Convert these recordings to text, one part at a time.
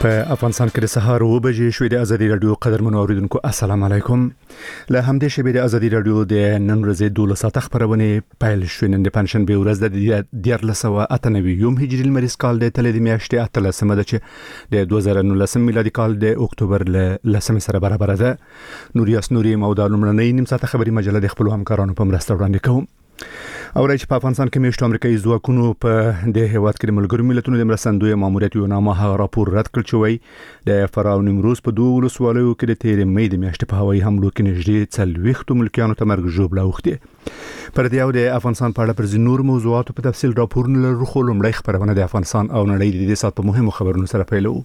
په افغانستان کې د سهار 9 بجې شوې د ازادي رادیو قدرمنو اوریدونکو السلام علیکم. له همدې شبې د ازادي رادیو د نن ورځې 12 ساعت خبرونه پیل شوې. نن د پنځشنبه ورځ د 1398 هجري لمریز کال د تل د میاشتې 13 ده چې د 2019 میلادي کال د اکتوبر له 10 سره برابر ده. نوریاس نوري مودال لمړنۍ نیم ساعت خبري مجله د خپل همکارانو په مرسته وړاندې کوم. او راځي په افغانستان کې میشت امریکایي ځواکونو په د هیواد کې د ملګرو ملتونو د مرستندوی ماموریت یو نامه راپور رد کړ چې وایي د فرعون نیمروز په دوه ولسوالیو کې د 13 مې د میاشتې په هوایي حملو کې نږدې 40 ملکیانو ته مرګ ژوبله اوښتې. پر دې او د افغانستان په اړه پر نور موضوعاتو په تفصیل راپورونه لرو. خو لومړی خبرونه د افغانستان او نړۍ د دې سات په مهمو خبرونو سره پیلو.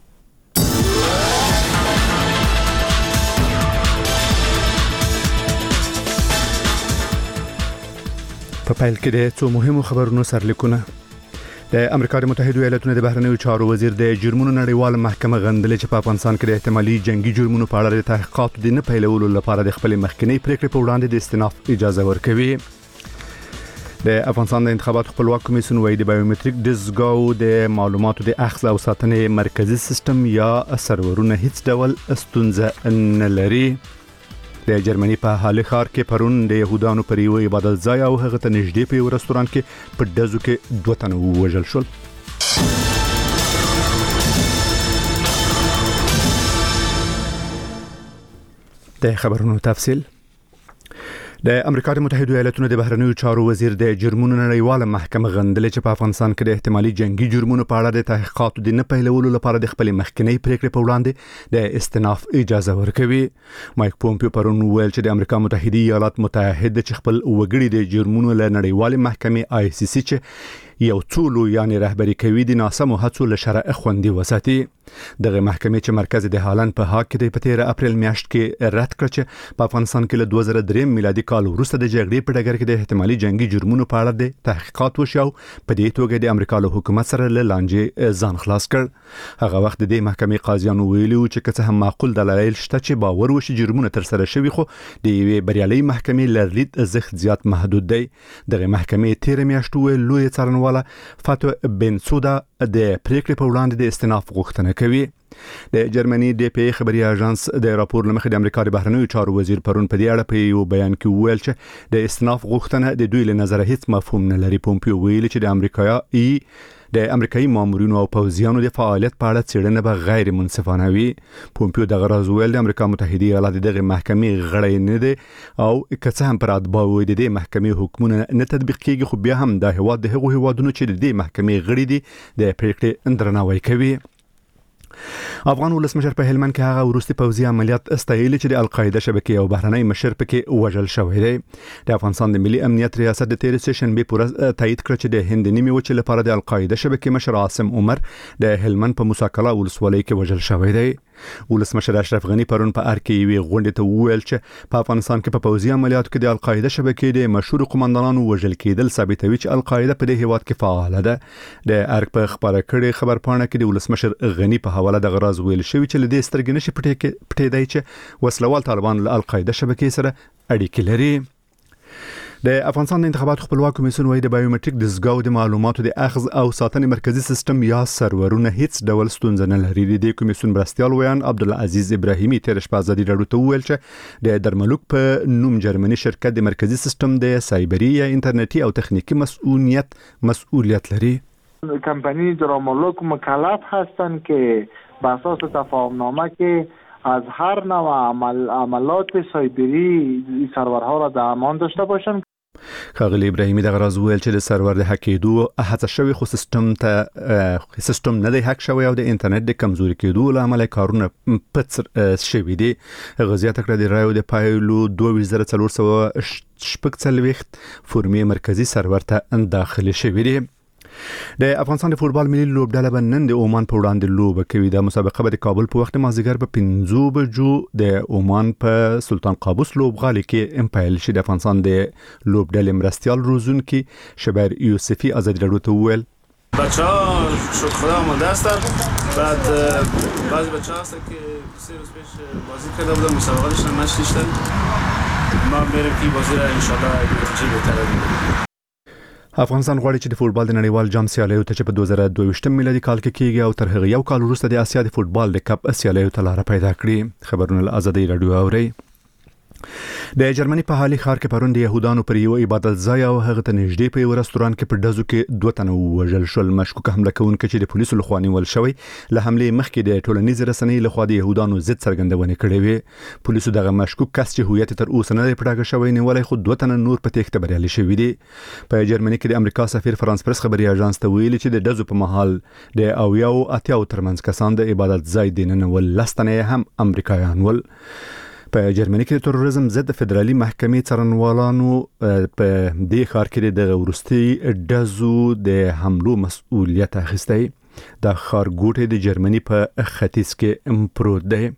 په پیل کې د څو مهمو خبرونو سرلیکونه. د امریکا متحده ایالاتونو د بهرنیو چارو وزیر د جرمونو نړیواله محکمه غندلې چې په افغانستان کې د احتمالي جنگي جرمونو په اړه د تحقیقات د نه پیلولو لپاره د خپل مخکنی پریکړې په وړاندې د استئناف اجازه ورکوي. د افغانستان د انتخاباتو خپلواک کمیسیون وايي د بایومټریک دستګاو د معلوماتو د اخذ او ساتنې مرکزی سیستم یا سرورونه هیڅ ډول ستونزه نه لري. د جرمني په حال خار کې پرون د يهودانو پر یو عبادت ځای او هغه ته نږدې په یو رستورانت کې په دزو کې 2 تنه وژل شول. د خبرونو تفصیل. د امریکا متحده ایالاتونو د بهرنیو چارو وزیر د جرمونو نړیواله محکمه غندلې چې په افغانستان کې د احتمالي جنگي جرمونو په اړه د تحقیقاتو د نه پیلولو لپاره د خپل مخکنی پریکړې په وړاندې د استئناف اجازه ورکوي. مایک پومپیو پرون ویل چې د امریکا متحده ایالات متحد چې خپل وګړي د جرمونو له نړیواله محکمې آی سی سی چې یو څولو یعنی رهبری کوي د ناسمو هڅو له شرع خوندي وساتي. دغه محکمې چې مرکز د هالند په هاګ کې د 15 اپریل میاشت کې رد کړ چې په افغانستان کې له 2003 میلادي کال وروسته د جګړې په ډګر کې د احتمالي جنگي جرمونو په اړه د تحقیقات وشو. په دې توګه د امریکا له حکومت سره له لانجې ځان خلاص کړ. هغه وخت د محکمې قاضیانو ویلي چې که څه هم معقول دلایل شته چې باور وشي جرمونه تر سره شوي، خو د یوې بریالۍ محکمې لرلید زخ زیات محدود دی. دغه محکمې 13 میاشتې لوی څارنواله فاتو بنسودا د پریکړې په وړاندې د استئناف غوښتنه کوي. د جرمني د پی خبري اژانس د راپور لمخې د امریکا د بهرنیو چارو وزیر پرون په دې اړه په یو بیان کې ویل چې د استئناف غوښتنه د دوی له نظر هیڅ مفهوم نه لري. پومپیو ویل چې د امریکایي مامورینو او پوځیانو د فعالیت په اړه څېړنه به غیر منصفانه وي. پومپیو دغه راز ویل د امریکا متحده ایالات دغه محکمې غړی نه دي او که څه هم پر اتباعو د دې محکمې حکمونه نه تطبیق کیږي، خو بیا هم د هیواد د هغو هیوادونو چې د دې محکمې غړي دي د پریکړې درناوی کوي. افغان ولسمشر په هلمند کې هغه وروستي پوځي عملیات استایل چې د القاعده شبکې او بهرنۍ مشر پکې وژل شوی دی. د افغانستان د ملي امنیت ریاست د 13 سشنبه پورې تایید کړ چې د هند نیمه وچې لپاره د القاعده شبکې مشر عاصم عمر د هلمند په موسی کلا ولسوالۍ کې وژل شوی دی. ولسمشر اشرف غنی پرون په ار کې وی غونډه ته وویل چې په افغانستان کې په پوځي عملیاتو کې د القاعده شبکې د مشهور قومندانانو وژل کېدل ثابتوي چې القاعده په دې هیواد کې فعال ده. د ار په خبره کړي خبر پاڼه کې د ولسمشر غنی په حواله د غراز ویل شوی چې لدې سترګې نشي پټې دی چې وسلوال طالبان له القاعده شبکې سره اړیکې لري. د افغانستان د انتخاباتو خپلواک کمیسیون وايي د بایومټریک دستګاو د معلوماتو د اخذ او ساتنې مرکزی سیستم یا سرورونه هیڅ ډول ستونزه نه لري. د کمیسیون مرستیال ویان عبدالعزیز ابراهیمی تیر شپه ازادي راډیو ته وویل چې د درملوک په نوم جرمني شرکت د مرکزی سیستم د سایبری یا انټرنیټي او تخنیکی مسئولیت لري. کمپانی درملوک مکلف هستند که بر اساس تفاهمنامه که از هر نوع عملات سایبری سرورها را در امان داشته باشند. ښاغلی ابراهیمی دغه راز ویل چې د سرور د هکېدو هڅه شوې خو سیستم نه دی هک شوی او د انټرنیټ د کمزوري کېدو له امله کارونه پڅ شوي دي. هغه زیاته کړه د رایو د پایلو 2440 فورمې مرکزی سرور ته داخلي شوي دي. د افغانستان د فوتبال ملي لوبډله به نن د عمان په وړاندې لوبه کوي. د مسابقه به د کابل په وخت مازیګر په 5 بجو د عمان په سلطان قابوس لوبغالي کې امپایل شي. د افغانستان د لوبډلې مرستیال روزونکي شبیر یوسفی ازادي راډیو ته وویل بچه‌ها شکر خدا آماده هستن. بعد بعضی بچه‌ها هستن که 3 روز پیش بازی کرده بودن، مسابقه داشتن، مچ داشتن. ما میریم که بازی را ان شاء الله نتیجه بهتری بگیریم. افغانستان غواړي چې د فوټبال د نړیوال جام سیالیو ته په 2022 میلادي کال کې کیږي او تر هغه یو کال وروسته د اسیا د فوټبال د کپ سیالیو ته لار پیدا کړي. خبرونه له ازادي رادیو اوري. د جرمني په حالي ښار کې پرون د يهودانو پر یو عبادت ځای او هغه ته نږدې په یو رستوران کې په ډزو کې 2 تنه وژل شول. مشکوک حمله کوونکي چې د پولیسو لخوا نیول شوی له حمله مخکې د ټولنیز رسنۍ لخوا د يهودانو ضد څرګندونه کړې وي. پولیسو دغه مشکوک کس چې هویت تر اوسه نه پټاګه شوی نیولای خو 2 تنه نور په تېښته بریالي شوي دي. په جرمني کې د امریکا سفیر فرانس پرس خبري اژانس ته ویلي چې د ډزو په محل د اویاو اتیاو ترمنځ کسان د عبادت ځای دیننه ول لستنه هم امریکایان ول. په جرمني کې د تروریزم ضد فدرالي محکمې څارنوالانو په دې ښار کې د ورستي ډزو د حملو مسؤلیت اخیستی. د ښارګوټي د جرمني په ختیځ کې پروت دی.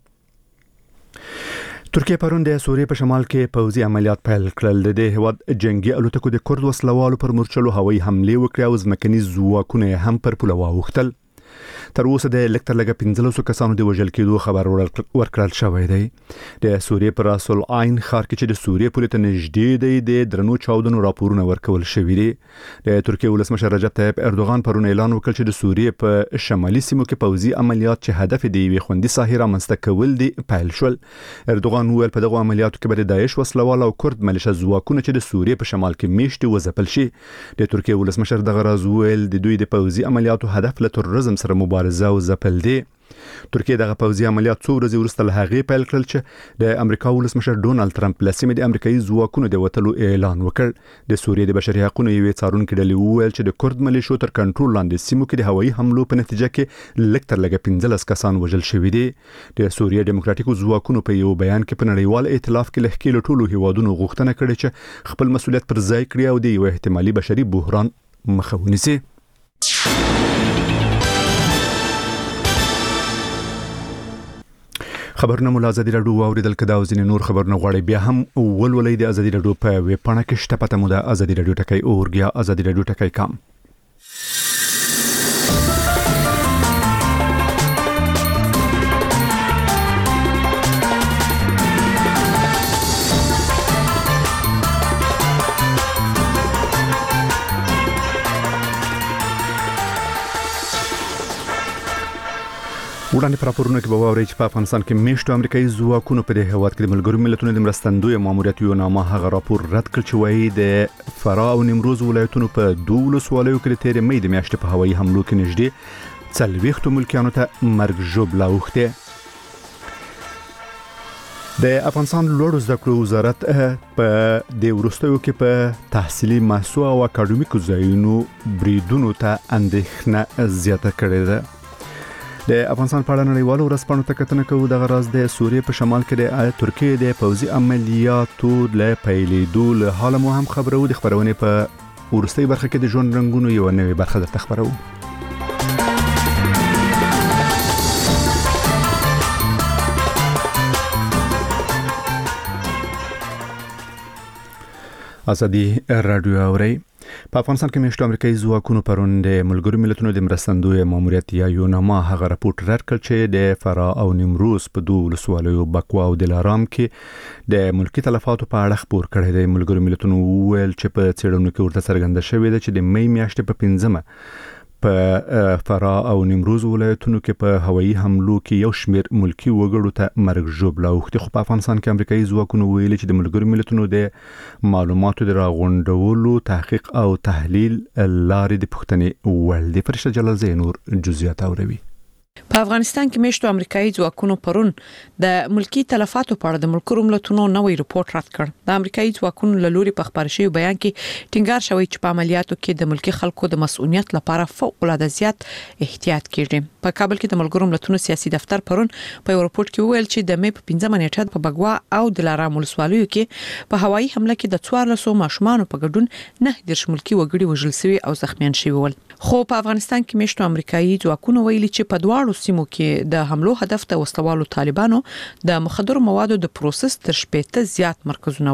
ترکیه پرون د سوریې په شمال کې پوځي عملیات پیل کړل. د هواد جنگي الوتکو د کورد وسلوالو پر مورچلو هوایي حمله وکړه او ځمکني ځواکونه هم پر پوله واوښتل. تر اوسه د لکتر لګه 1500 کسانو د وژل کېدو خبر ورکړل شوی دی. د سوریې پر راس العین ښار کې چې د سوریې پولیس ته نږدې دی د درنو چاودنو راپورونه ورکول شوي دي. د ترکیه ولسمشر رجب طیب اردوغان پرون اعلان وکړ چې د سوریې په شمالي سیمو کې پوځي عملیات چې هدف دی وي خوندي ساحه رامنځته کول دي پیل شول. اردوغان وویل په دغه عملیاتو کې به د داعش وسلوال او کورد ملیشه ځواکونه چې د سوریې په شمال کې میشتي وځپل شي. د ترکیه ولسمشر دغه راز وویل د دوی د پوځي عملیاتو هدف له تروریزم سره مبارزه او ځپل دي. ترکیه دغه پوځي عملیات څو ورځې وروسته له هغې پیل کړل چې د امریکا ولسمشر ډونالد ترامپ له سیمې د امریکایي ځواکونو د وتلو اعلان وکړ. د سوریې د بشري حقوقو یوې څارونکې ډلې وویل چې د کورد ملیشو تر کنټرول لاندې سیمو کې د هوایي حملو په نتیجه کې لکتر لګه 15 کسان وژل شوي دي. د سوریې دیموکراتیکو ځواکونو په یو بیان کې په نړیوال ائتلاف کې له ښکېلو ټولو هیوادونو غوښتنه کړې چې خپل مسؤلیت پر ځای کړي او د یو احتمالي بشري بحران مخه ونیسي. خبرونه مو ازادي رادیو اوریدل کدا او ځینې نور خبرونه غواړي بیا هم ولولئ د ازادي رادیو په ویب پاڼه کې شته پته مو د ازادي رادیو ټکی اورګیا ازادي رادیو ټکی کام. وړاندې پر راپورونه کې به واورئ چې په افغانستان کې میشتو امریکایي ځواکونو په دې هواد کې د ملګرو ملتونو د مرستندوی ماموریت یو نامه هغه راپور رد کړ چې وایي د فراه او نیمروز ولایتونو په 2 ولسوالیو کې د تېرې مې د میاشتې په هوایي حملو کې نږدې 40 ملکیانو ته مرګ ژوبله اوښتې. د افغانستان لوړو زده کړو وزارت په د وروستیو کې په تحصیلي محصول او اکاډمیکو ځایونو بریدونو ته اندېښنه زیاته کړې ده. د افغانستان په اړه نړیوالو ورځپاڼو ته کتنه کوو. دغه راز د سوریې په شمال کې د ترکیه د پوځي عملیاتو له پیلېدو له حاله مو هم خبرو. د خبرونې په ورستۍ برخه کې د ژوند رنګونو یو نوې برخه درته خبرو. ازادي رادیو اوري. په افغانستان کې میشتو امریکایي ځواکونو پرون د ملګرو ملتونو د مرستندوی ماموریت یا یو نامه هغه راپور رد کړ چې د فراه او نیمروز په 2 ولسوالیو بکوا او دلارام کې د ملکی تلفاتو په اړه خبر کړی دی. ملګرو ملتونو ویل چې په څېړنو کې ورته څرګنده شوې ده چې د مې میاشتې په 15 په فراه او نیمروز ولایتونو کې په هوایي حملو کې یو شمېر ملکی وګړو ته مرګ ژوبله اوښتې. خو په افغانستان کې امریکایي ځواکونو ویلي چې د ملګرو ملتونو د معلوماتو د راغونډولو تحقیق او تحلیل لارې د پوښتنې وړ دي. فرشته جلال زی نور جزئیات اوروي. په افغانستان کې میشتو امریکایي ځواکونو پرون د ملکی تلفاتو په اړه د ملګرو ملتونو نوې رپورت رد کړ. د امریکایي ځواکونو له لوري په خبر شوی بیان کې ټینګار شوی چې په عملیاتو کې د ملکی خلکو د مسؤلیت لپاره فوق العاده زیات احتیاط کیږي. په کابل کې د ملګرو ملتونو سیاسي دفتر پرون په یو رپورت کې ویل چې د مې په 15 نیټه په بګوا او دلارام ولسوالیو کې په هوایي حمله کې د 1400 ماشومان په ګډون 9 ملکی وګړي وژل شوي او زخمیان شوي ول. خو په افغانستان کې میشتو امریکایي ځواکونو ویلي چې په دواړو سیمو کې د حملو هدف د وسلوالو طالبانو د مخدر موادو د پروسس تر 70 زیات مرکزونه ول.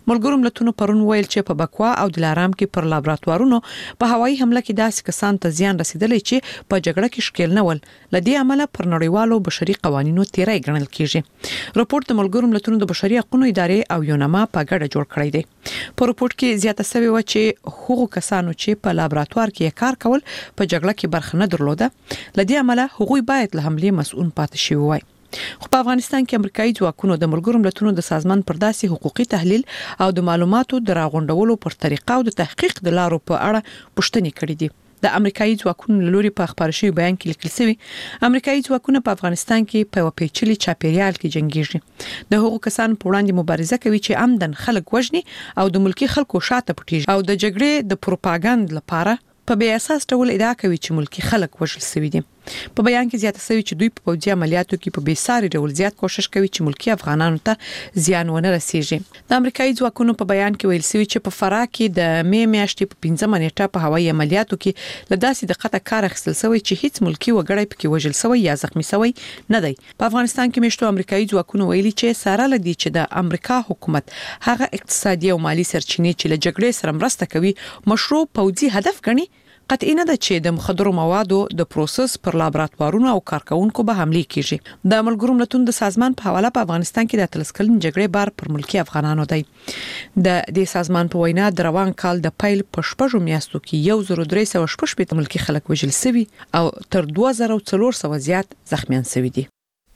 ملګرو ملتونو پرون ویل چې په بکوا او دلارام کې پر لابراتوارونو په هوایي حمله کې داسې کسان ته زیان رسیدلی چې په جګړه کې شکیل نه ول، لدې عمله پر نړیوالو بشري قوانینو تیری ګڼل کیږي. راپور د ملګرو ملتونو د بشري حقوقو ادارې او یونما په ګډه جوړ کړی دی. په راپور کې زیاته شوی و چې هغو کسانو چې په لابراتوار کې کار کول په جګړه کې برخه نه درلوده، لدې عمله هغوی باید له حملې مسؤل پاتې شي وای. خو په افغانستان کې امریکایي ځواکونو د ملګرو ملتونو د سازمان پر داسې حقوقي تحلیل او د معلوماتو د راغونډولو پر طریقه او د تحقیق د لارو په اړه پوښتنې کړې دي. د امریکایي ځواکونو لوري په خبري شوی بیان کې لیکل شوی امریکایي ځواکونه په افغانستان کې په پیچلي چاپیریال کې جنگیږي. د هغو کسانو په وړاندې مبارزه کوي چې عمدن خلک وژني او د ملکی خلکو شاته پټیږي او د جګړې د پروپاګاندا لپاره په بې اساس ډول ادعا کوي چې ملکی خلک وژل شوی دي. په بیان کې زیاته شوی چې دوی په پوځي عملیاتو کې په بیساري ډول زیات کوشش کوي چې ملکی افغانانو ته زیان ونه رسیږي. د امریکایي ځواکونو په بیان کې ویل شوی چې په فراه کې د مې میاشتې په 15 نیټه په هوایي عملیاتو کې لداسې دقت کار اخیستل شوی چې هیڅ ملکی وګړی پکې وژل شوی یا زخمی شوی نه دی. په افغانستان کې مشتو امریکایي ځواکونو ویلي چې ساره لدی چې د امریکا حکومت هغه اقتصادي او مالی سرچینې چې له جګړې سره مرسته کوي مشروع پوځي هدف ګڼي، قطعی نه ده چې د مخدرو موادو د پروسس پر لابراتوارونو او کارکونکو به حمله کیږي. د ملګرو ملتونو د سازمان په حواله په افغانستان کې د تلسکلن جګړې بار پر ملکی افغانانو دی. د دې سازمان په وینا د روان کال د پیل په شپږو میاشتو کې 1360 ملکی خلک وژل شوي او تر 2400 زیات زخمیان شوي دي.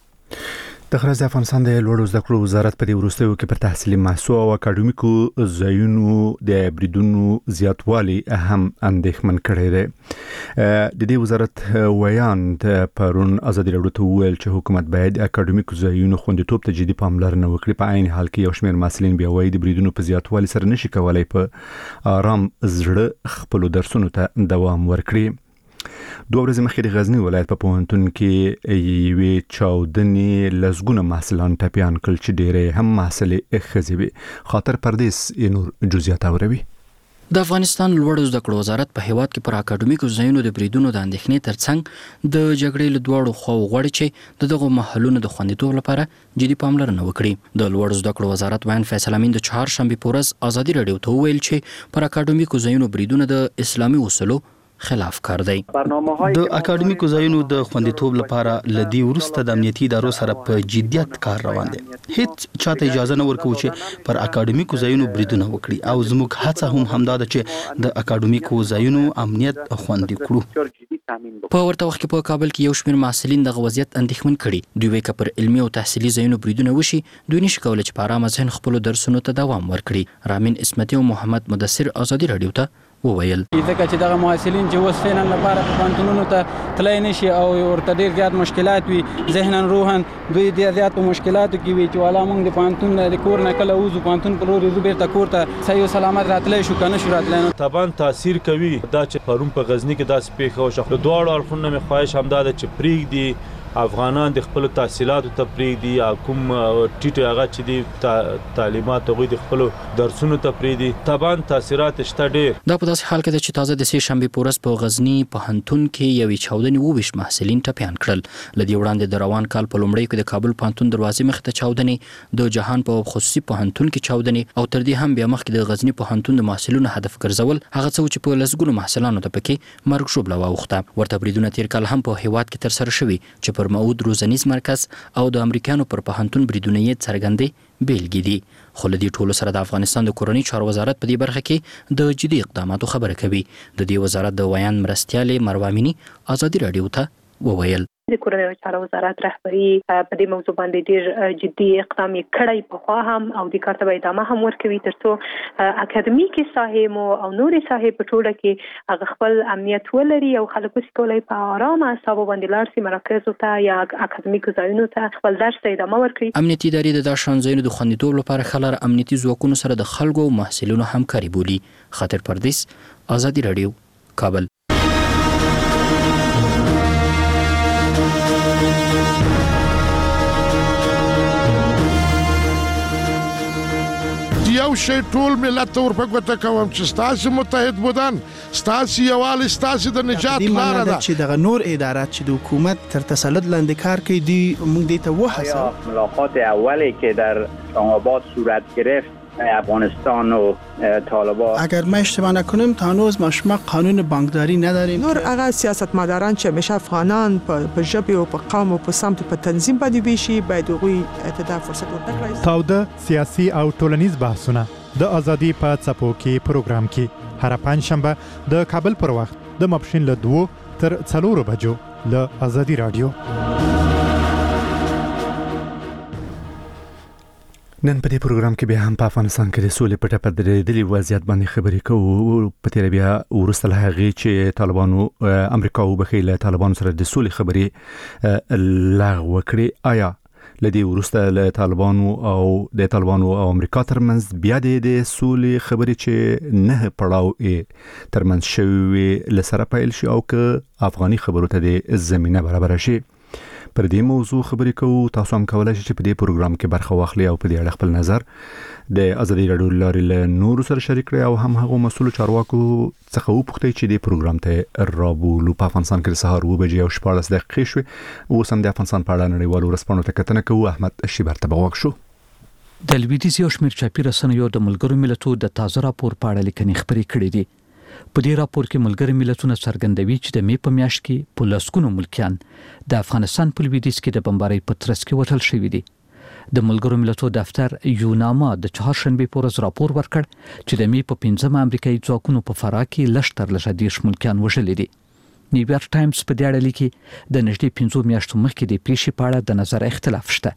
د خراج افغانستان د لوړو زده کړو وزارت په دې وروستیو کې پر تحصیلي محصول او اکاډمیکو ځایونو د بریدونو زیاتوالی هم اندېښمن کړی دی. د دې وزارت ویاند پرون ازادي راډیو ته ویل چې حکومت باید اکاډمیکو ځایونو خوندیتوب ته جدي پاملرنه وکړي. په عین حال کې یو شمېر محصلین بیا وايي د بریدونو په زیاتوالي سره نشي کولای په آرام زړه خپل درسونو ته دوام ورکړي. 2 ورځې مخکې د غزنی ولایت په پوهنتون کې یوې چاودنې لزګونه محصلان ټپیان کړل چې ډېرې هم محصلې ښځې وې. خاطر پردیس نور جزئیات اوروي. د افغانستان لوړو زده کړو وزارت په هیواد کې پر اکاډمیکو ځایونو د بریدونو د اندېښنې ترڅنګ د جګړې له دواړو خواو غواړي چې دغه محلونو د خوندیتوب لپاره جدي پاملرنه وکړي. د لوړو زده کړو وزارت ویان فیصل امین د چهارشنبه په ورځ ازادي راډیو ته ویل چې پر اکاډمیکو ځایونو بریدونه د اسلامي اصولو خلاف کار دی. د اکاډمیکو ځایونو د خوندیتوب لپاره لدی ورسته د امنیتي ادارو سره په جديت کار روان دی. هیڅ چاته اجازه نه ورکوي چې پر اکاډمیکو ځایونو بریدونه وکړي او زموږ هڅه هم همدا ده چې د اکاډمیکو ځایونو امنیت خوندي کړو. په ورته وخت کې په کابل کې یو شمېر محصلین د وضعیت اندېښمن کړي. دوی وايي چې پر علمي او تحصیلي ځایونو بریدونه وشي دوی نشي کولای چې په آرامه ذهن خپل درسونو ته دوام ورکړي. رامین اسمتي او محمد مدثر ازادي راډیو ته وویل ځکه چې دغه محصلین چې اوس فعلا لپاره په پانتونونو ته تلای نشي او ورته ډیر زیات مشکلات وي ذهنا روحا دوی ډیر زیات مشکلات کې وي چې والا موږ د پانتون د کور نه کله وځو پانتون پر ورو بیرته کور ته صحیح سلامت راتلای شو کنه شو راتلای طبعا تاثیر کوي دا چې پرون په غزنی کې داس پیښه او شخص دواړو اړخونو مې خواهش هم دا چې پریګ دی افغانان د خپل تحصیلاتو ته پریږدي او کوم ټیټ هغه چې دي تعلیمات هغوی د خپل درسونو ته پریږدي طبعا تاثیرات شته ډېر. دا په داسې حال کې چې تازه د سې شنبې په ورځ په غزنی پوهنتون کې یوې چاودنې 22 محصلین ټپیان کړل. له دې وړاندې د روان کال په لومړۍ کې د کابل پوهنتون دروازې مخې ته چاودنې د جهان په خصوصي پوهنتون کې چاودنې او تر دې هم بیا مخکې د غزنی پوهنتون د محصلینو هدف ګرځول هغه څه چې په لسګونو محصلانو ته پکې مرګ ژوبله واوښته. ورته بریدونه تیر کال هم په هیواد کې ترسره شوي چې پر معود روزنیز مرکز او د امریکایانو پر پوهنتون بریدونه یې څرګندې بیلګې دي. خو له دې ټولو سره د افغانستان د کورنۍ چارو وزارت په دې برخه کې د جدي اقداماتو خبره کوي. د دې وزارت د ویان مرستیالې مروامینی ازادي راډیو ته وویل د کورنۍ چارو وزارت رهبری په دې موضوع باندې ډېر جدي اقدام کړی په خوا هم او د کار ته ادامه هم ورکوي ترڅو اکاډمیکي ساحې او نورې ساحې په ټوله کې هغه خپل امنیت ولري او خلک اوس کولای په آرامه حساب باندې لاړ شي مرکزو ته یا اکاډمیکو ځایونو ته خپل درس ته ادامه ورکړي. امنیتي ادارې د داشان ځایونو د خوندیتوب لپاره خلر امنیتي ځواکونو سره د خلکو او محصلینو همکاري بولي. خاطر پردیس ازادي راډیو کابل. یو شی ټول ملت ته ورپګوته کوم چې ستاسو متحد بودن ستاسو یووالی ستاسو د نجات لاره ده چې دغه نور ادارات چې د حکومت تر تسلط لاندې کار کوي دی موږ دې ته وحسه. ملاقات اولی که در اسلام آباد صورت گرفت افغانستان و طالبان. اگر ما اشتباه نکنیم تا هنوز ما قانون بانکداری نداریم. نور هغه سیاستمداران چې همیشه افغانان په ژبه او په قوم او په سمت په تنظیم باندې ویشي باید هغوی ته فرصت ورکړي. تاوده سیاسي او ټولنیز بحثونه د ازادي په څپو کې پروګرام کې هر پنځشنبه د کابل پر وخت د ماپښین له 2 تر 4 بجو له ازادي رادیو. نن په دې پروګرام کې به هم په افغانستان کې د سولې په ټاپه درېدلي وضعیت باندې خبرې کوو. په تیر بیا ورسته له هغه چې طالبانو امریکا او بخیله طالبانو سره د سولې خبرې لغوه کړې. آیا لدی ورسته له طالبانو او امریکا ترمنځ بیا د سولې خبرې چې نه پړاو ترمنځ شوی لسره پیل شي او که افغاني خبرو ته د زمينه برابر شي؟ پر دې موضوع خبرې کوو. تاسو هم کولای شئ چې په دې پروګرام کې برخه واخلئ او په دې اړه خپل نظر د ازادي رادیو لارې له نور سره شریک کړئ او هم هغه مسؤل چارواکو څخه وپوښتئ چې د پروګرام ته رابولو. په افغانستان کې سهار 2 بجې او 14 دقیقې شوې. اوس هم د افغانستان په اړه نړیوالو ورځپاڼو ته کتنه کوو. احمد شیبر ته بغوښ شو. د لویدیځ یو شمېر چاپی رسنیو د ملګرو ملتونو د تازه راپور په اړه لیکنې خبرې کړې دي. په دې راپور کې ملګرو ملتونو څرګندوي چې د می په میاشت کې په لسګونو ملکیان د افغانستان په لویدیځ کې د بمبارۍ په ترڅ کې وټل شوی دي. د ملګرو ملتونو دفتر یوناما د چهارشنبه په ورځ راپور ورکړ چې د می په 15 امریکایي ځواکونو په فراه کې لشتر لږ 10 ملکیان وژل دي. نیویارک ټایمز په دې اړه لیکي د نږدې 15 میاشتو مخکې د پیښې په اړه د نظر اختلاف شته.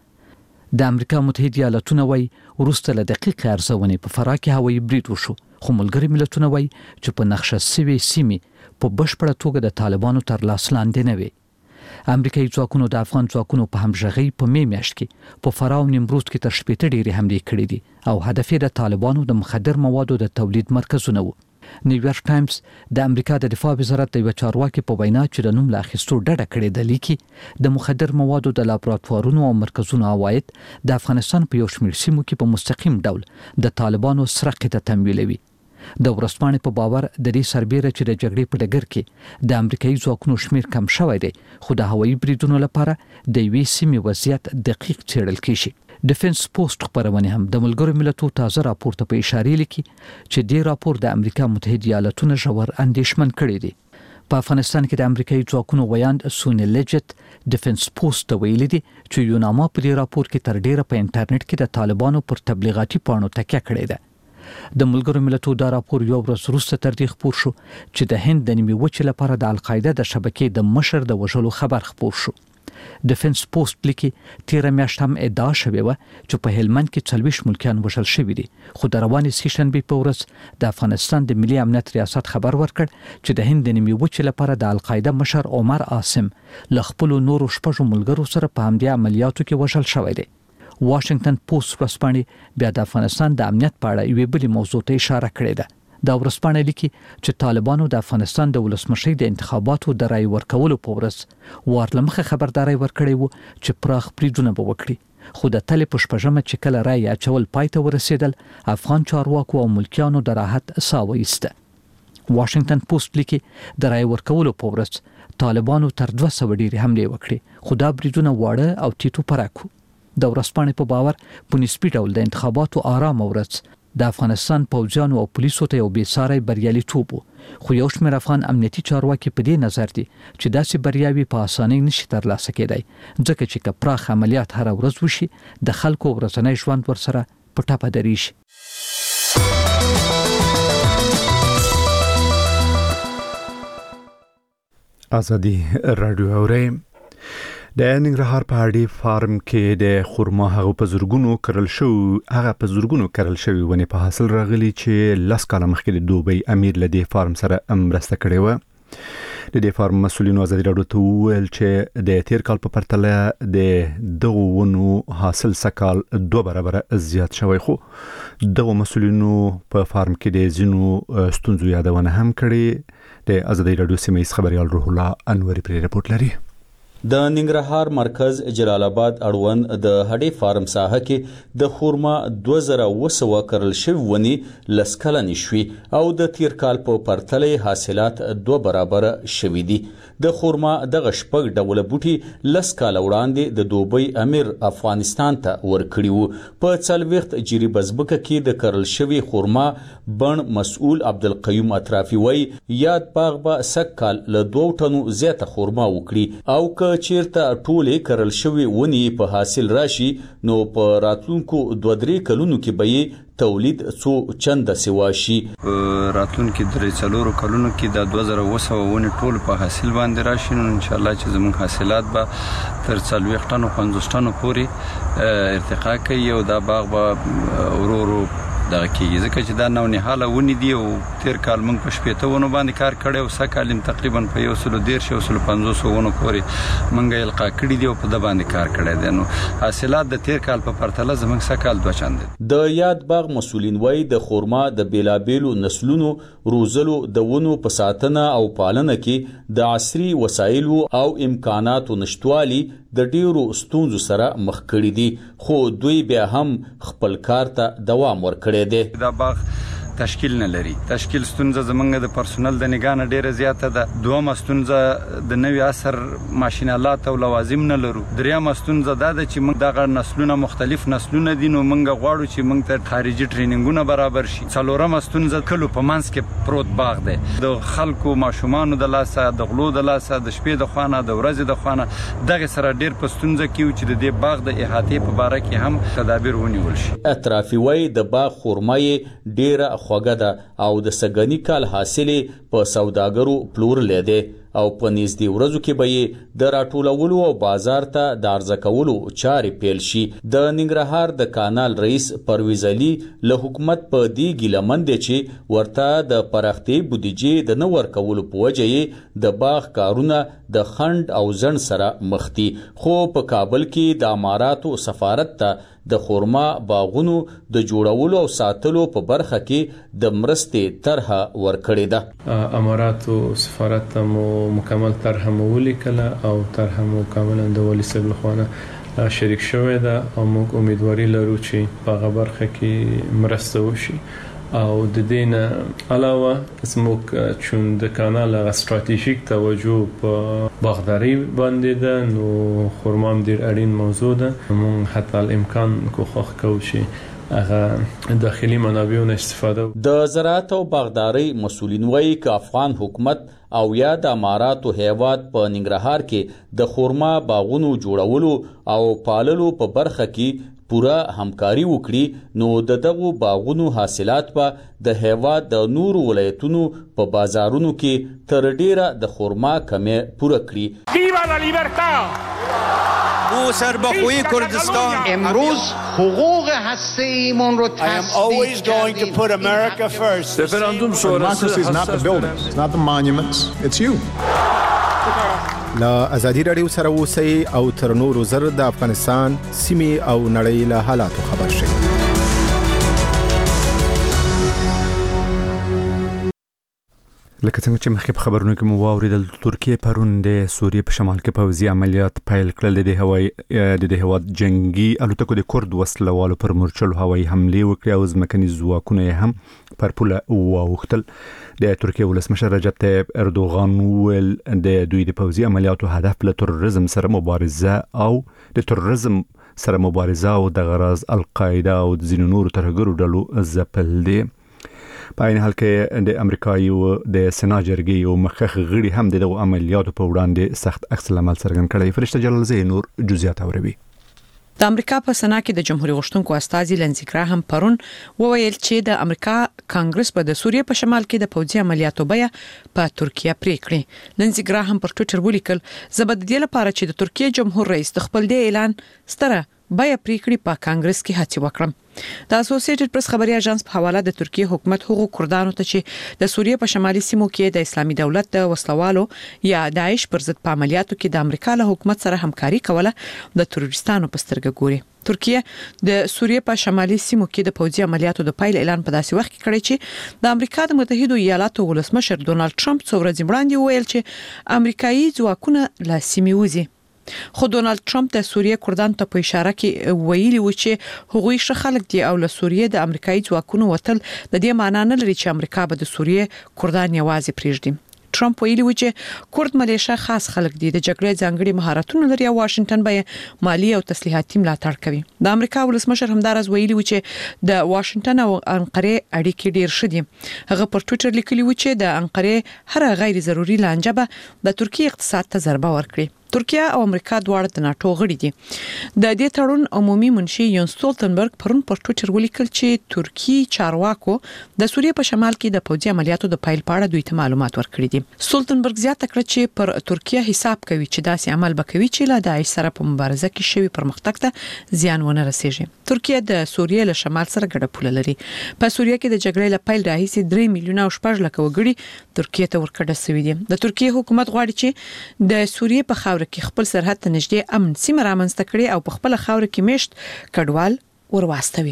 د امریکا متحده ایالاتونو وايي وروسته له دقیق ارزونې په فراه کې هوایي برید وشو، خو ملګري ملتونه وايي چې په نقشه سوي سیمې په بشپړه توګه د طالبانو تر لاس لاندې نه وي. امریکایي ځواکونو د افغان ځواکونو په همغږۍ په می میاشت کې په فراه او نیمروز کې تر 70 ډېرې حملې کړې دي او هدف یې د طالبانو د مخدر موادو د تولید مرکزونه وو. نیویارک ټایمز د امریکا د دفاع وزارت د یو چارواکي په وینا چې د نوم لا اخیستو ډډه کړې ده لیکي د مخدر موادو د لابراتوارونو او مرکزونو عواید د افغانستان په یو شمېر سیمو کې په مستقیم ډول د طالبانو سرقې ته تمویلوي. د ورځپاڼې په باور د دې سربېره چې د جګړې په ډګر کې د امریکایي ځواکونو شمېر کم شوی دی، خو د هوایي بریدونو لپاره د یوې سیمې وضعیت دقیق څېړل کیږي. ډیفنس پوسټ خبرونه هم د ملګرو ملتونو تازه راپور ته په اشاره لیکي چې د راپور د امریکا متحده ایالاتونو ژور اندېښمن کړي دي. په افغانستان کې د امریکایي ځواکونو ویاند سونی لیجت ډیفنس پوسټ ته ویلي دي چې یوناما په دې راپور کې تر ډیره په انټرنیټ کې د طالبانو پر تبلیغاتي پاڼو تکیه کړې ده. د ملګرو ملتونو دا راپور یو ورځ وروسته تر دې خپور شو چې د هند د نیمې وچې لپاره د القاعده د شبکې د مشر د وژلو خبر خپور شو. ډیفنس پوسټ لیکي تیر میاشت هم ادعا شوې و چې په هلمند کې 40 ملکیان وژل شوي دي، خو د روانې سې شنبې په ورځ د افغانستان د ملي امنیت ریاست خبر ورکړ چې د هند د نیمې وچې لپاره د القاعده مشر عمر عاصم له خپل نورو شپږو ملګرو سره په همدې عملیاتو کې وژل شوی دی. واشنگټن پوسټ ورځپاڼې بیا د افغانستان د امنیت په اړه یوې بلې موضوع ته اشاره کړې ده. دا ورځپاڼه لیکي چې طالبانو د افغانستان د ولسمشۍ د انتخاباتو د رای ورکولو په ورځ ورلمخه خبرداري ورکړې وو چې پراخ بریدونه به وکړي، خو د تلې په شپږمه چې کله رای اچول پای ته ورسېدل، افغان چارواکو او ملکیانو د راحت ساه وایسته. واشنگټن پوسټ لیکي د رای ورکولو په ورځ طالبانو تر 200 ډېرې حملې وکړې، خو دا بریدونه واړه او ټیټو پراکو. د ورځپاڼې په باور په نسبي ډول د انتخاباتو آرام ورځ د افغانستان پوځیانو او پولیسو ته یو بېساری بریالیتوب وو، خو یو شمېر افغان امنیتي چارواکي په دې نظر دي چې داسې بریاوې په اسانۍ نشي ترلاسه کېدای، ځکه چې که پراخ عملیات هر ورځ وشي د خلکو ورځنی ژوند ورسره په ټپه درېږي. ازادي رادیو اورئ. د ننګرهار په هډې فارم کې د خرما هغه په زورګونو کرل شوی ونې په حاصل راغلي چې 10 کال مخکې د دوبۍ امیر له دې فارم سره مرسته کړې و. د دې فارم مسؤلینو ازادي رادیو ته وویل چې د تیر کال په پرتله د دغو ونو حاصل سکال 2 برابر زیات شوی، خو دغه مسؤلینو په فارم کې د ځینو ستونزو یادونه هم کړې. د ازادي رادیو سیمه ایز خبريال روح الله انوري پر رپورټ لري. د ننګرهار مرکز جلال آباد اړوند د هډې فارم ساحه کې د خورما 2000 کرل شوی ونی لسکلن شوي او د تیر کال په پرتله حاصلات 2 برابر شوي دي. د خورما دغه شپږ ډوله بوټي لسکاله وړاندې د دوبۍ امیر افغانستان ته ورکړي وو. په 40 جری بزبکه کې د کرل شوی خورما بن مسؤل عبدالقیوم اطرافي وای یاد باغ به سکال له 2 ټنو زیاته خورما وکړي او که چیرته ټوله کرل شوی ونی په حاصل راشي نو په راتلونکو 2-3 کلونو کې به تولید څو چنده سوا شي. راتلونکو 3-4 کلونو کې د 2000 ونی ټول په حاصل باندې راشي نو ان شاء الله چې زموږ حاصلات به تر 40 ټنو 50 ټنو پورې ارتقا کوي او دا باغ به ورو دغه کېږي ځکه چې دا نو نهاله ونی دی او تیر کال موږ په 15 ونو باندې کار کړی او سکالم تقریبا په 150 ونو پورې موږ القا کړی دی او په د باندې کار کړی دی. نو حاصلات د تیر کال په پرتله زموږ سکال 2 چنده. د یاد باغ مسولین وای د خورما د بیلابیلو نسلونو روزلو د ونو په ساتنه او پالنه کې د عصري وسایلو او امکاناتو نشټوالي د ډیرو ستونزو سره مخ کړي دي خو دوی بیا هم خپل کار ته دوام ورکړي دي. دا باغ تشکیل نه لري. تشکیل ستونزه زمونږ د پرسونل د نگاه نه ډیره زیاته ده. دومره ستونزه د نوې عصر ماشینالات او لوازم نه لرو. دریمه ستونزه دا ده چې موږ دغه نسلونه مختلف نسلونه دي نو موږ غواړو چې موږ ته خارجي ټریننګونه برابر شي. څلورمه ستونزه کلو په منځ کې پروت باغ دی. د خلکو ماشومانو د لاسه د غلو د لاسه د شپې د خوانه د ورځې د خوانه دغه سره ډیر په ستونزه کې چې د دې باغ د احاطې په باره کې هم تدابیر ونیول شي. اطرافي وای د باغ خورمای ډیره خوږه ده او د سګنی کال حاصلې په سوداګرو پلورلې ده او په نږدې ورځو کې به د راټولولو او بازار ته د عرضه کولو چارې پیل شي. د ننګرهار د کانال رئیس پرویز علي له حکومت په دې ګیلمن دی چې ورته د پراختي بودیجې د نه ورکولو په وجه د باغ کارونه د خند او ځن سره مخ دي خو په کابل کې د اماراتو سفارت ته د خورما باغونو د جوړولو او ساتلو په برخه کې د مرستې طرحه ورکړې ده. اماراتو سفارت ته مو مکمل طرحه مو ولیکله او طرحه مو کاملا د ولي صاحب لخوا شریک شوې ده او موږ امیدواري لرو چې په هغه برخه کې مرسته وشي او د دین علاوه زموږ چون د کانال استراتیژیک توجه په باغداري باندې ده نو خرمام ډیر اړین موضوع ده. موږ حتی الامکان کوښښ کوو چې هغه داخلي منابعونو استفاده. د زراعت او باغداري مسولین وایي چې افغان حکومت او یا د اماراتو هیواد په ننګرهار کې د خورما باغونو جوړولو او پاللو په برخه کې پورا همکاري وکړي نو دغه باغونو حاصلات په د هیواد د نورو ولایتونو په بازارونو کې تر ډیره د خورما کمې پوره کړي. ویوا لا لیبرتا او سربخوی کردستان امروز حقوق هسته‌ایمون رو I am always going to put America first. Referendum sonrası is not the buildings, it's not the monuments, it's you. لا ازادي رادیو سره اوسئ او تر نورو زر د افغانستان سیمې او نړۍ له حالاتو خبر شئ. لکه څنګه چې مخکې په خبرونو کې مو واوریدل ترکیه پرون د سوریې په شمال کې پوځي عملیات پیل کړل. د هیواد جنگي الوتکو د کورد وسلوالو پر مورچلو هوایي حملې وکړې او ځمکني ځواکونه یې هم پر پوله واوښتل. د ترکیه ولسمشر رجب طیب اردوغان ویل د دوی د پوځي عملیاتو هدف له تروریزم سره مبارزه او د غرض القاعده او د ځینو نورو ترهګرو ډلو ځپل دي. په عین حال کې د امریکایي د سنا جرګې او مخخ غړي هم دغه عملیاتو په وړاندې سخت عکس العمل څرګند کړی. فرشته جلال زی نور جزئیات اوروي. د امریکا په سنا کې د جمهوریت غوښتونکو استازي لنزي ګراهم پرون وویل چې د امریکا کانګرس په د سوریې په شمال کې د پوځي عملیاتو بیا په ترکیه پریکړه. لنزي ګراهم پر ټوئیټر ولیکل زبددي لپاره چې د ترکیه جمهور رئیس د خپل دی اعلان ستره بیا پریکړې په کانګرس کې هڅه وکړم. د اسوسییټډ پریس خبري اژانس په حواله د ترکیه حکومت هغو کردانو ته چې د سوریې په شمالي سیمو کې د اسلامي دولت د وسلوالو یا داعش پر ضد په عملیاتو کې د امریکا له حکومت سره همکاري کوله د تروریستانو په سترګه ګوري. ترکیه د سوریې په شمالي سیمو کې د پوځي عملیاتو د پایل اعلان په داسې وخت کې کړی چې د امریکا د متحده ایالاتو ولسمشر ډونالد ټرمپ څو ورځې وړاندې وویل چې امریکایي ځواکونه له سیمې وځي. خو ډونالد ټرمپ د سوریه کردان ته په اشاره کې ویلي و چې هغوی ښه خلک دي او له سوریه د امریکایي ځواکونو وتل د دې معنی نه لري چې امریکا به د سوریه کردان یوازې پریږدي. ټرمپ ویلي و چې کورد ملیشه خاص خلک دي د جګړې ځانګړي مهارتونه لري او واشنگټن به مالی او تسلیحاتي ملاتړ کوي. د امریکا ولسمشر همدارز ویلي و چې د واشنگټن او انقره اړیکې ډیر شدي. هغه پر ټوئیټر لیکلی و چې د انقره هر غیر ضروري لانجه به د ترکیه اقتصاد ته ضربه ورکړي. ترکیه او امریکا دواړه د ناتو غړي دي. د دې تړون عمومي منشي یون سټولتنبرګ پرون پر ټوئیټر ولیکل چې ترکی چارواکو د سوریه په شمال کې د پوځي عملیاتو د پایل پاړه دوی ته معلومات ورکړي دي. سټولتنبرګ زیاته کړه چې پر ترکیه حساب کوي چې داسې عمل وکوي چې له داعش سره په مبارزه کې شوی پرمختګ ته زیان ونه رسیږي. ترکیه د سوریه له شمال سره ګډه پوله لري. په سوریه کې د جګړې له پیل راهیسې 3 میلیونه او 6 لک وګړي ترکیه ته ورکړل شوی دي. د ترکیه حکومت غواړي چې د سوریه په خاور کې خپل سرحد ته نږدې امن سیمه رامنځته کړي او په خپل خاور کې میشت کډوال ورواستوي.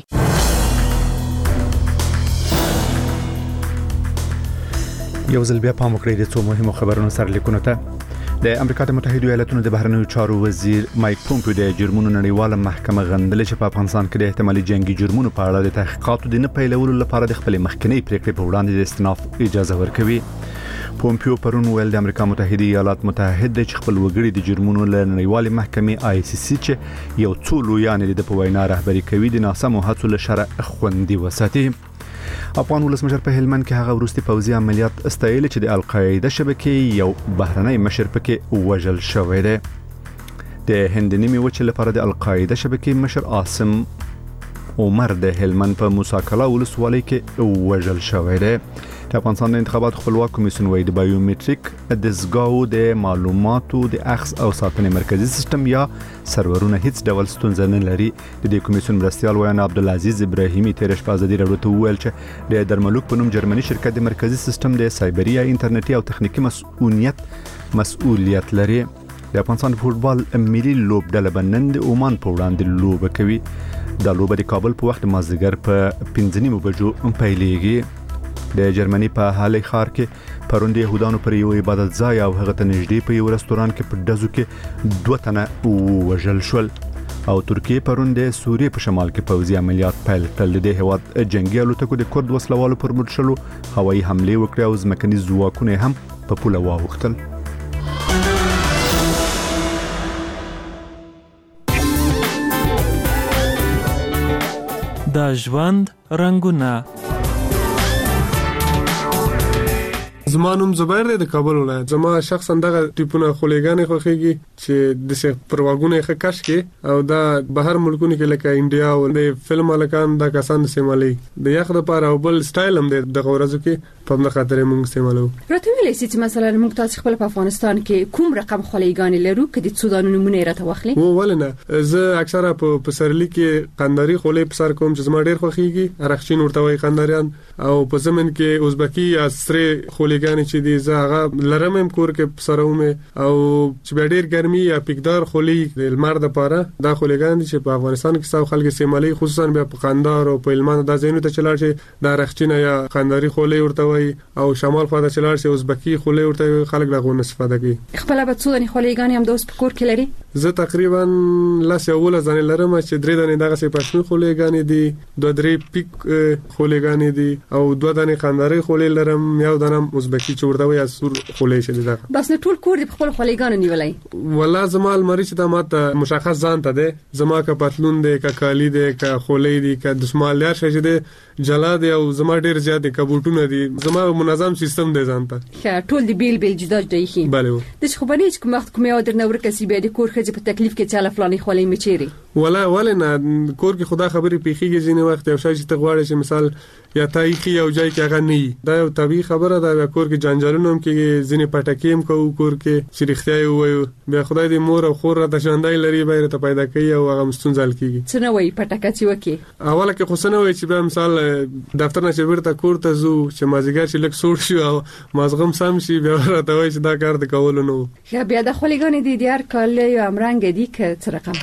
یو ځل بیا پام وکړئ د څو مهمو خبرونو سره لیکونو ته. د امریکا د متحده ایالاتونو د بهرنیو چارو وزیر مایک پومپیو د جرمونو نړیواله محکمه غندلې چې په افغانستان کې د احتمالي جنگي جرمونو په اړه د تحقیقاتو د نه پیلولو لپاره د خپل مخکنی پریکړې په وړاندې د استئناف اجازه ورکوي. پومپیو پرون ویل د امریکا متحده ایالات متحد چې خپل وګړي د جرمونو له نړیوالې محکمې آی سی سی چې یو څو لویان د په وینا رهبری کوي د ناسمو هڅو له شر خوندي وساتي. افغان ولسمشر په هلمند کې هغه وروستي پوځي عملیات استایل چې د القاعده شبکې یو بهرنۍ مشر پکې وژل شوی دی. د هند نیمه وچه لپاره د القاعده شبکې مشر عاصم عمر د هلمند په موساکلا ولسوالۍ کې وژل شوی دی. د افغانستان د انتخاباتو خپلواک کمیسیون وایي د بایومټریک دستګاو د معلوماتو د اخذ او ساتنې مرکزی سیستم یا سرورونه هیڅ ډول ستونزه نه لري. د دې کمیسیون مرستیال ویان عبدالعزیز ابراهیمي تیر شپه ازادي راډیو ته وویل چې د درملوک په نوم جرمني شرکت د مرکزی سیستم د سایبري یا انټرنیټي او تخنیکی مسؤلیت لري. د افغانستان فوتبال ملي لوبډله بنن د عمان په وړاندې لوبه کوي. د لوبه د کابل په وخت مازدیګر په 5:30 بجو پیلېږي. د جرمني په هالي ښار کې پروند يهودانو پر یو عبادت ځای او هغه ته نږدې په یو رستوران کې په دزو کې 2 تنه وژل شول. او ترکیه پروند د سوریه په شمال کې پوځي عملیات پیل کړل. د هواد جنگي الوتکو د کورد وسلوالو پر مرشلو هوایي حمله وکړه او ځمکني ځواکونه هم په پوله واوښتل. د ژوند رنگونه. زما نوم زبیر دی د کابل ولایت. زما شخصا دغه ټیپونه خولېګانې خوښيږي چې د څه پرواګونه ښه کش کې او دا بهر ملکونو کې لکه انډیا او د فلم الکان د کسان استعمالي د یخ د لپاره او بل سټایل هم د غورزو کې په مخه خاطر موږ استعمالو. راته ویلې چې مثلا موږ تاسو خپل په افغانستان کې کوم رقم خولېګانې لرو کدي سودان نمونه راته واخلي؟ و ولنه زه اکثره په پسرلی کې قنداري خولې په سر کوم چې زما ډېر خوښيږي. ارخچین ورته وای قنداریان او په زمن کې ازبکی اسره خولې چې دي زه لرم کور کې سرومه او چې ډېر ګرمي یا پګدار خولې د لمر د پاره دا خولېګان چې په افغانستان کې څو خلک استعمالي خصوصا بیا په قندار او په هلمند د ځینو ته چلار شي د رخچینه یا قنداري خولې ورته وي او شمال خوا ته چلار شي ازبکی خولې ورته خلک دغه استفاده کوي. خپل به څو دني خولېګان هم د اوس په کور کې لري؟ زه تقریبا لاس یو ول ځان لرم چې درې دنې دغه سي پښتون خولېګان دي 2-3 پیک خولېګان دي او 2 دنې قنداري خولې لرم یو دنم ازبکی چې ورته وي اسور خولې شه دغه. بس نه ټول کور دی خپل خولېګان نیولای؟ والله زما المری چې د ماته مشخص ځان ته ده. زما کا پتلون دی کا کالی دی کا خولې دی کا دسمال لار شه دی جلا دی او زما ډیر زیات کبوټونه دي. زما منظم سیستم دی ځان ته. ښه ټول دی بیل بیل جدا جدا یې. بله د خبرې چې کوم وخت کوم یو درنه ورکسي به د کور خځه په تکلیف کې چاله فلاني خولې مچيري ولا کور کې خدا خبرې پیخيږي ځینې وخت یو شای چې تغواړي چې مثال یا تاریخي یو ځای کې هغه نه دا یو طبيعي خبره ده. کور کې جنجالونه هم کې ځینې پټکیم کوو کور کې شریختای وایو بیا خدای دې مور او خور را تشاندای لري به ته پیدا کوي او هغه مستونزل کیږي. څه نه وای پټکاچی وکي اوله کې خو څه نه وای چې به مثال دفتر نه چې ورته کور ته زو چې مازیګر چې لک سوټ شو او مازغم سم شي بیا راته وای چې دا کار د کول نو. بیا د خولګانې دي دیار کال یو امرنګ دي ک څه رقم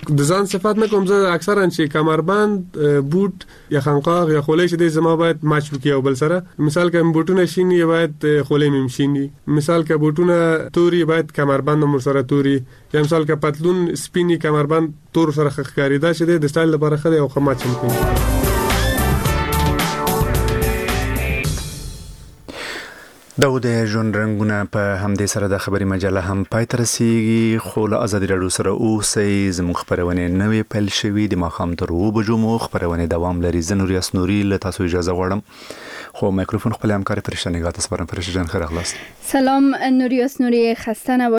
د ځان صفات نه کوم، زه اکثرا چې کمربند بوت یا خنقاغ یا خولې چې د زما باید ماچ وکي او بل سره. مثال که بوتونه شینی باید خولې مم شینی، مثال که بوتونه توري باید کمربند هم سره توري، یا مثال که پتلون سپینی کمربند تور سره ښکاری. دا چې د سټایل لپاره خله او خماچ هم کوي. د ژوند رنگونه په همدې سره د خبري مجله هم پای ته رسیږي. خو له ازادي راډیو سره اوسئ. زموږ خبرونه نوې پیل شوې د ماښام تر 2 بجو مو خبرونه دوام لري. زه نور یاسنوري له تاسو اجازه غواړم، خو میکروفون خپل همکار فرشته نگاه ته سپارم. فرشته جان خیر اخلاص. سلام نور یاسنوري، خسته